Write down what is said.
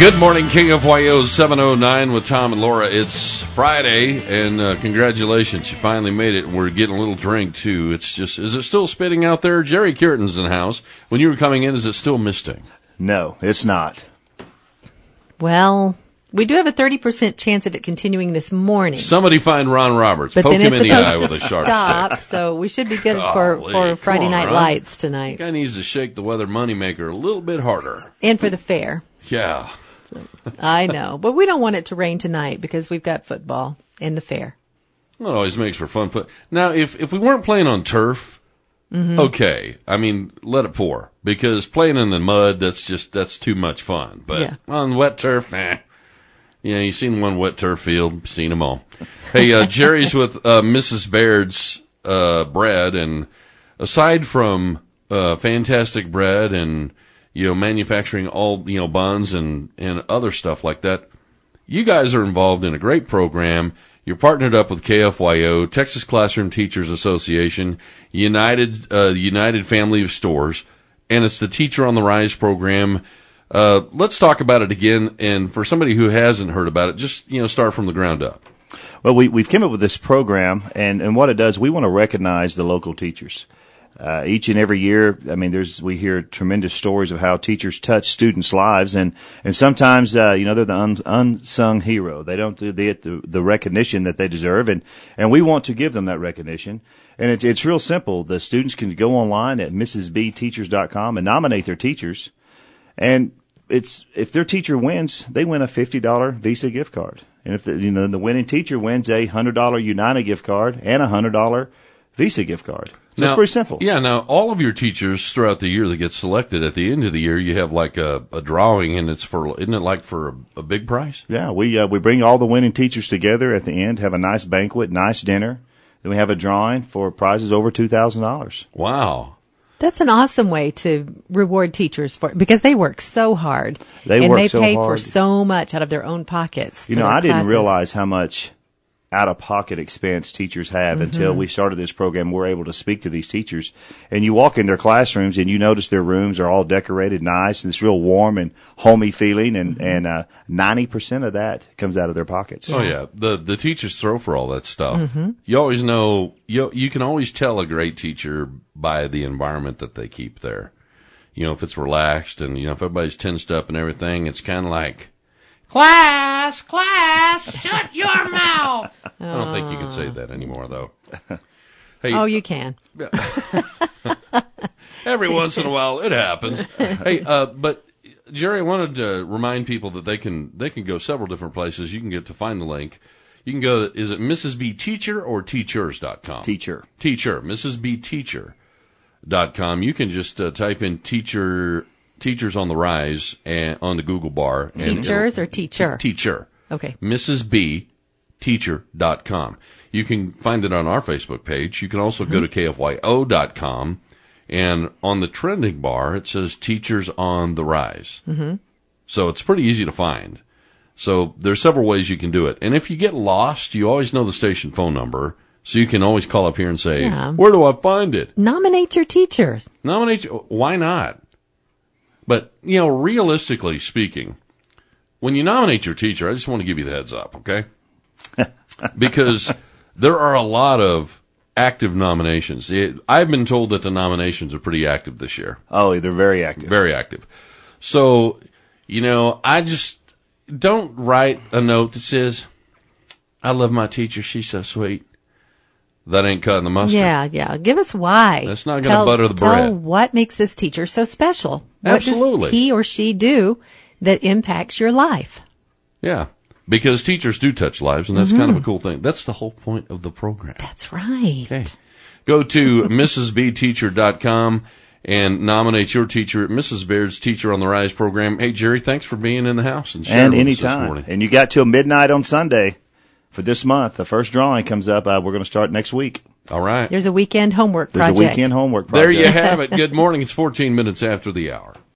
Good morning, KFYO 709 with Tom and Laura. It's Friday, and congratulations, you finally made it. We're getting a little drink, too. It's just, is it still spitting out there? Jerry Kierton's in the house. When you were coming in, is it still misting? No, it's not. Well, we do have a 30% chance of it continuing this morning. Somebody find Ron Roberts. But Poke then him it's in the eye supposed with to a sharp stop, stick. so we should be good Golly, for Friday come on, Night Ron. Lights tonight. Guy needs to shake the weather moneymaker a little bit harder. And for the fair. Yeah. I know, but we don't want it to rain tonight because we've got football and the fair. Well, it always makes for fun. Now, if we weren't playing on turf, okay. I mean, let it pour. Because playing in the mud, that's too much fun. But on wet turf, Yeah, you've seen one wet turf field, seen them all. Hey, Jerry's with Mrs. Baird's bread, and aside from fantastic bread and manufacturing all buns and other stuff like that, you guys are involved in a great program. You're partnered up with KFYO, Texas Classroom Teachers Association, United Family of Stores, and it's the Teacher on the Rise program. Let's talk about it again. And for somebody who hasn't heard about it, just start from the ground up. Well, we've come up with this program, and what it does, we want to recognize the local teachers. Each and every year, I mean, we hear tremendous stories of how teachers touch students' lives, and sometimes, they're the unsung hero. They don't get the recognition that they deserve, and we want to give them that recognition. And it's real simple. The students can go online at mrsbteachers.com and nominate their teachers, and if their teacher wins, they win a $50 Visa gift card. And if the winning teacher wins a $100 United gift card and a $100 Visa gift card. So it's pretty simple. Yeah, now all of your teachers throughout the year that get selected, at the end of the year, you have like a drawing, and isn't it like for a big prize? Yeah, we bring all the winning teachers together at the end, have a nice banquet, nice dinner. Then we have a drawing for prizes over $2,000. Wow. That's an awesome way to reward teachers because they work so hard. They pay for so much out of their own pockets. I didn't realize how much out-of-pocket expense teachers have until we started this program. We're able to speak to these teachers, and you walk in their classrooms and you notice their rooms are all decorated nice, and it's real warm and homey feeling, and 90% of that comes out of their pockets. Oh yeah, the teachers throw for all that stuff. You always know, you can always tell a great teacher by the environment that they keep there. If it's relaxed and if everybody's tensed up and everything, it's kind of like, Class, shut your mouth. I don't think you can say that anymore, though. Hey, you can. Every once in a while, it happens. Hey, but Jerry, I wanted to remind people that they can go several different places. You can get to find the link. You can go, is it Mrs. B Teacher or teachers.com? Teacher, MrsBteacher.com. You can just type in Teachers on the Rise on the Google bar. Teachers or teacher? Teacher. Okay. MrsBteacher.com. You can find it on our Facebook page. You can also go to KFYO.com, and on the trending bar, it says Teachers on the Rise. So it's pretty easy to find. So there's several ways you can do it. And if you get lost, you always know the station phone number, so you can always call up here and say, where do I find it? Nominate your teachers. Why not? But, realistically speaking, when you nominate your teacher, I just want to give you the heads up, okay? Because there are a lot of active nominations. I've been told that the nominations are pretty active this year. Oh, they're very active. Very active. So, I just don't write a note that says, I love my teacher, she's so sweet. That ain't cutting the mustard. Yeah. Give us why. That's not going to butter the bread. Tell what makes this teacher so special. Absolutely. What does he or she do that impacts your life? Yeah, because teachers do touch lives, and that's kind of a cool thing. That's the whole point of the program. That's right. Okay. Go to MrsBteacher.com and nominate your teacher at Mrs. Baird's Teacher on the Rise program. Hey, Jerry, thanks for being in the house and sharing with us this morning. And you got till midnight on Sunday. For this month, the first drawing comes up. We're going to start next week. All right. There's a weekend homework project. There you have it. Good morning. It's 14 minutes after the hour.